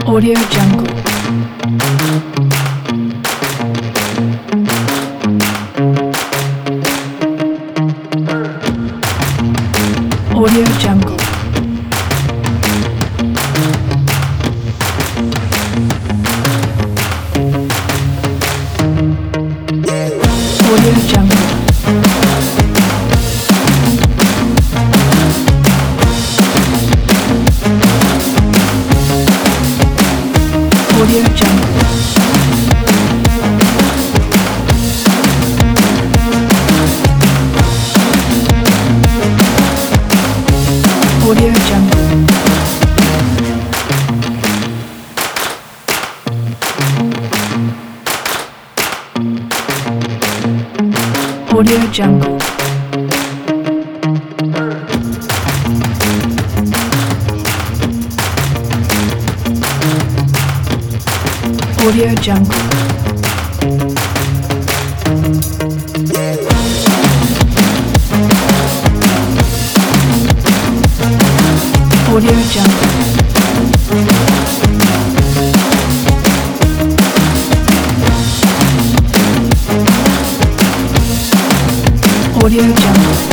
Audio Jungle. Audio Jungle. Audio Jungle. Audio Jungle. Audio Jungle. Audio Jungle. Audio Jungle. Audio Jungle. Audio Jungle.